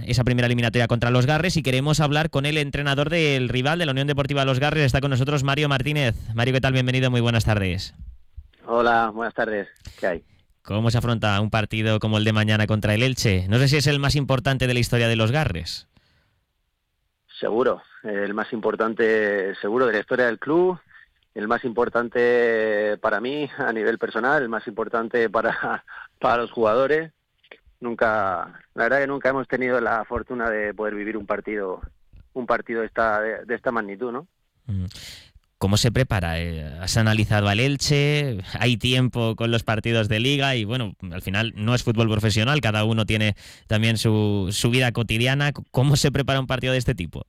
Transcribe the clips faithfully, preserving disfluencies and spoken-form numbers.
esa primera eliminatoria contra los Garres y queremos hablar con el entrenador del rival de la Unión Deportiva Los Garres. Está con nosotros Mario Martínez. Mario, ¿qué tal? Bienvenido, muy buenas tardes. Hola, buenas tardes. ¿Qué hay? ¿Cómo se afronta un partido como el de mañana contra el Elche? No sé si es el más importante de la historia de los Garres. Seguro, el más importante seguro de la historia del club, el más importante para mí a nivel personal, el más importante para, para los jugadores. Nunca, la verdad que nunca hemos tenido la fortuna de poder vivir un partido, un partido de esta, de, de esta magnitud, ¿no? ¿Cómo se prepara? ¿Has analizado al Elche? ¿Hay tiempo con los partidos de Liga? Y bueno, al final no es fútbol profesional, cada uno tiene también su, su vida cotidiana. ¿Cómo se prepara un partido de este tipo?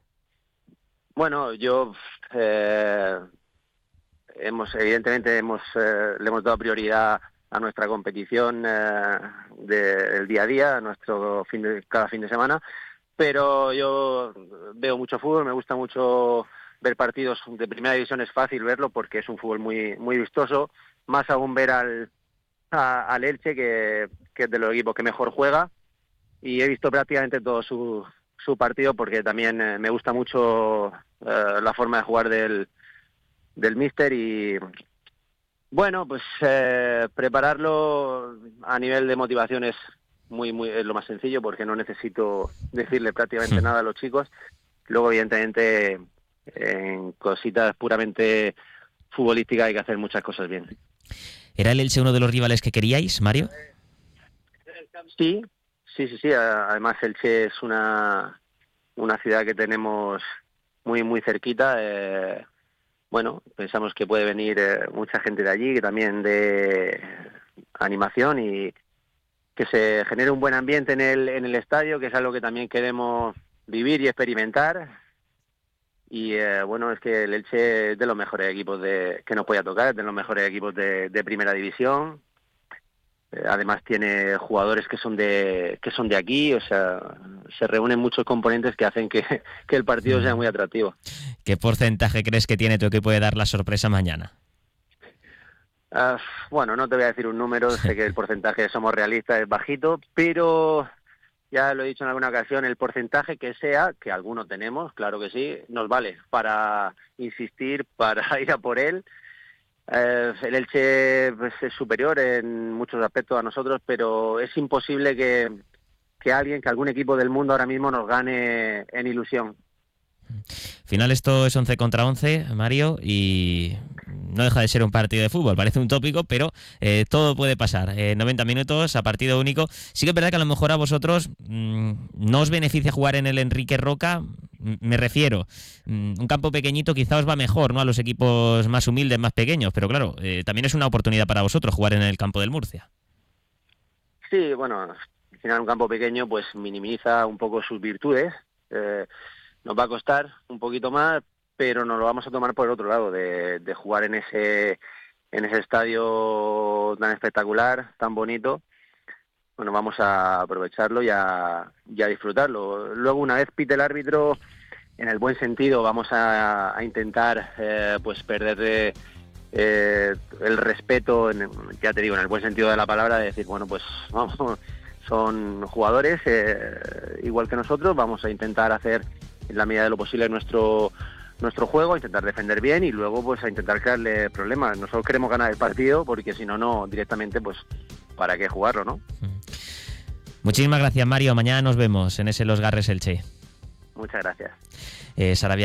Bueno, yo eh, hemos evidentemente hemos eh, le hemos dado prioridad a nuestra competición eh, del día a día, a nuestro fin de, cada fin de semana, pero yo veo mucho fútbol, me gusta mucho ver partidos de primera división, es fácil verlo porque es un fútbol muy muy vistoso, más aún ver al a, al Elche que, que es de los equipos que mejor juega, y he visto prácticamente todo su su partido porque también eh, me gusta mucho eh, la forma de jugar del del míster. Y bueno, pues eh, prepararlo a nivel de motivación es muy muy es lo más sencillo porque no necesito decirle prácticamente nada a los chicos. Luego, evidentemente, en cositas puramente futbolísticas hay que hacer muchas cosas bien. ¿Era el Elche uno de los rivales que queríais, Mario? Sí, sí, sí, sí. Además, Elche es una una ciudad que tenemos muy muy cerquita. Eh, bueno, pensamos que puede venir eh, mucha gente de allí, que también de animación, y que se genere un buen ambiente en el en el estadio, que es algo que también queremos vivir y experimentar. Y eh, bueno, es que el Elche es de los mejores equipos de que nos podía tocar, es de los mejores equipos de, de primera división. Eh, además tiene jugadores que son de que son de aquí, o sea, se reúnen muchos componentes que hacen que, que el partido sea muy atractivo. ¿Qué porcentaje crees que tiene tu equipo de dar la sorpresa mañana? Uh, bueno, no te voy a decir un número, sé que el porcentaje, somos realistas, es bajito, pero ya lo he dicho en alguna ocasión, el porcentaje que sea, que alguno tenemos, claro que sí, nos vale para insistir, para ir a por él. Eh, el Elche pues, es superior en muchos aspectos a nosotros, pero es imposible que, que alguien, que algún equipo del mundo ahora mismo nos gane en ilusión. Al final esto es once contra once, Mario, y no deja de ser un partido de fútbol. Parece un tópico, pero eh, todo puede pasar. Eh, noventa minutos a partido único. Sí que es verdad que a lo mejor a vosotros mmm, no os beneficia jugar en el Enrique Roca. Me refiero, mmm, un campo pequeñito quizá os va mejor, ¿no? A los equipos más humildes, más pequeños. Pero claro, eh, también es una oportunidad para vosotros jugar en el campo del Murcia. Sí, bueno, al final un campo pequeño pues minimiza un poco sus virtudes. Eh, nos va a costar un poquito más, pero nos lo vamos a tomar por el otro lado, de, de jugar en ese en ese estadio tan espectacular, tan bonito. Bueno, vamos a aprovecharlo y a, y a disfrutarlo. Luego, una vez pite el árbitro, en el buen sentido, vamos a, a intentar eh, pues perder eh, el respeto, en, ya te digo, en el buen sentido de la palabra, de decir, bueno, pues vamos, son jugadores eh, igual que nosotros, vamos a intentar hacer en la medida de lo posible nuestro nuestro juego, a intentar defender bien y luego pues a intentar crearle problemas. Nosotros queremos ganar el partido porque si no, no, directamente pues ¿para qué jugarlo, no? Muchísimas gracias, Mario. Mañana nos vemos en ese Los Garres Elche. Muchas gracias. Eh, Sarabia